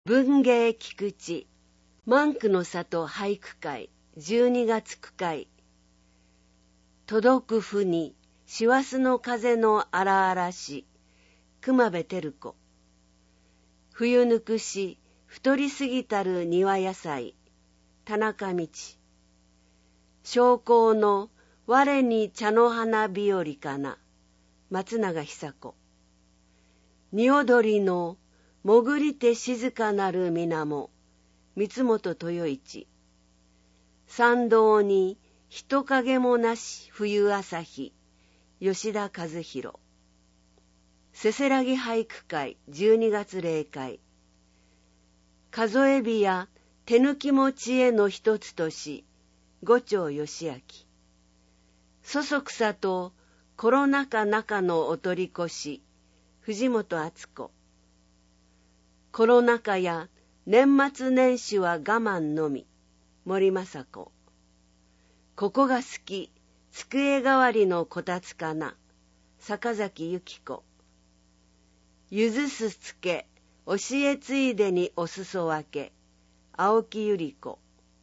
文芸菊池万句の里俳句会12月9回。届くふに師走の風の荒々し熊部照子。冬ぬくし太りすぎたる庭野菜田中道。将校の我に茶の花日和かな松永久子。に踊りの潜りて静かなる水面三本豊一。参道に人影もなし冬朝日吉田和弘。せせらぎ俳句会12月例会。数え日や手抜きも知恵の一つとし五丁義明。そそくさとコロナ禍中のお取り越し藤本敦子。コロナ禍や年末年始は我慢のみ森雅子。ここが好き机代わりのこたつかな坂崎由紀子。ゆずすつけ教えついでにお裾分け青木百合子。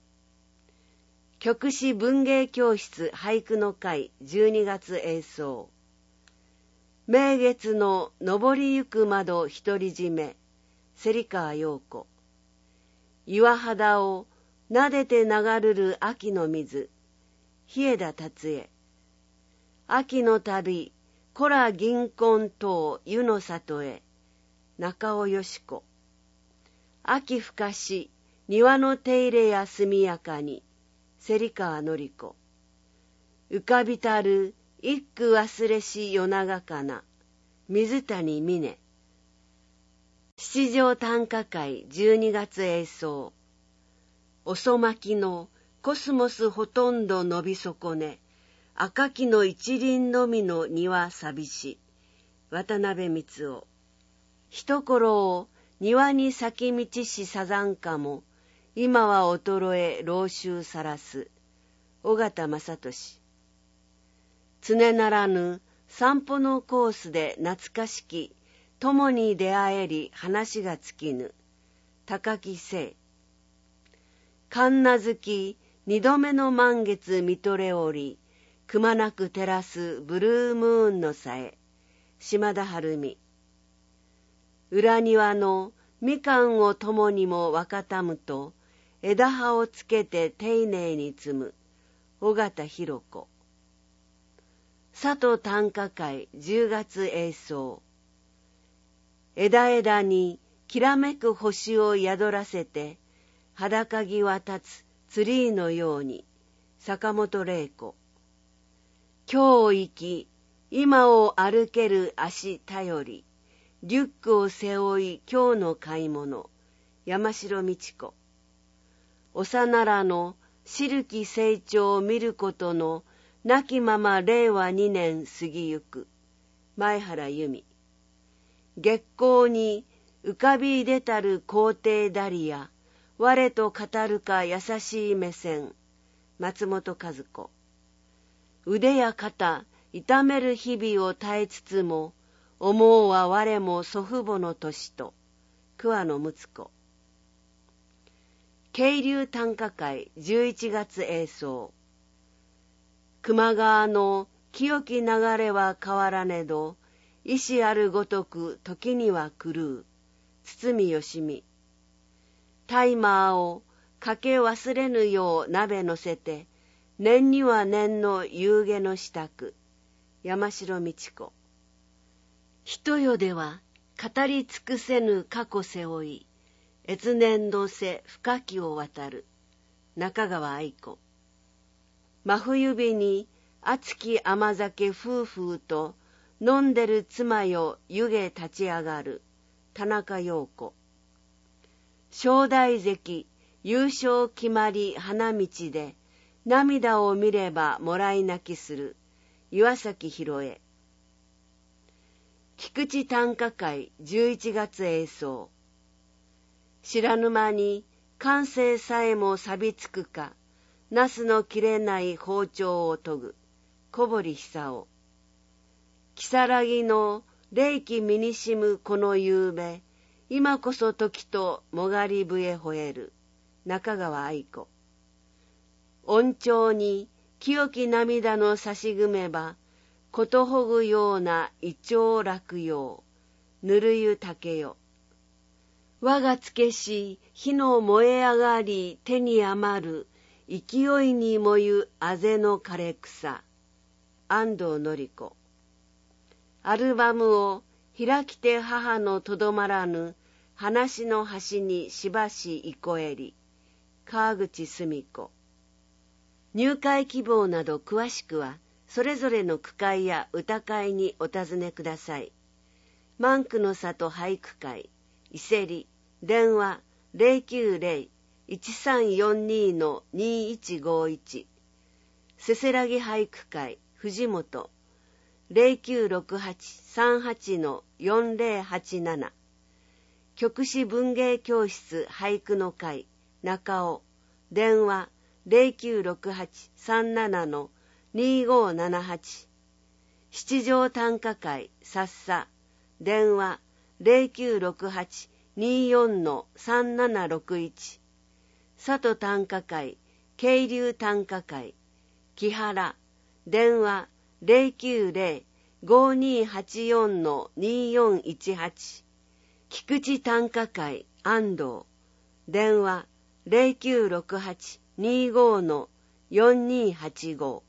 曲師文芸教室俳句の会12月演奏。名月の昇りゆく窓独り占め芹川陽子。岩肌をなでて流るる秋の水日枝達也。秋の旅古良銀婚等湯の里へ中尾よし子。秋深し庭の手入れや速やかに芹川紀子。浮かびたる一句忘れし夜長かな水谷美音。七条短歌会12月演奏。遅まきのコスモスほとんど伸び損ね赤きの一輪のみの庭寂し渡辺光雄。一頃を庭に咲き道しサザンカも今は衰え老臭さらす尾形正俊。常ならぬ散歩のコースで懐かしき共に出会えり話が尽きぬ高木聖。神無月二度目の満月見とれおりくまなく照らすブルームーンのさえ島田晴美。裏庭のみかんを共にも若たむと枝葉をつけて丁寧に摘む尾形弘子。佐藤短歌会10月演奏。枝々にきらめく星を宿らせて裸木は立つツリーのように坂本玲子。今日生き今を歩ける足頼りリュックを背負い今日の買い物山城美智子。幼らのしき成長を見ることのなきまま令和2年過ぎゆく前原由美。月光に浮かび出たる皇帝ダリア我と語るか優しい目線松本和子。腕や肩痛める日々を耐えつつも思うは我も祖父母の年と桑野睦子。渓流短歌会11月演奏。球磨川の清き流れは変わらねど意志あるごとく時には狂う堤芳美。タイマーをかけ忘れぬよう鍋のせて念には念の夕げの支度山城美智子。人世では語り尽くせぬ過去背負い越年の瀬深きを渡る中川愛子。真冬日に熱き甘酒夫婦と飲んでる妻よ湯気立ち上がる田中陽子。正代関優勝決まり花道で涙を見ればもらい泣きする岩崎宏恵。菊池短歌会11月演奏。知らぬ間に感性さえも錆びつくかナスの切れない包丁を研ぐ小堀久夫。如月の冷気身にしむこの夕べ今こそ時ともがり笛吠える。中川愛子。恩寵に清き涙の差しぐめば、ことほぐようなイチョウ落葉、ぬるゆ竹よ。我がつけし火の燃え上がり手に余る、勢いに燃ゆあぜの枯れ草。安藤典子。アルバムを開きて母のとどまらぬ、話の端にしばしいこえり。川口澄子。入会希望など詳しくは、それぞれの句会や歌会にお尋ねください。万句の里俳句会、伊勢里、電話 090-1342-2151。せせらぎ俳句会、藤本、0968-38-4087。局士文芸教室俳句の会、中尾、電話 0968-37-2578。七条短歌会、さっさ、電話 0968-24-3761。佐渡短歌会、渓流短歌会、木原、電話 090-5284-2418。菊池短歌会、安藤、電話 0968-25-4285。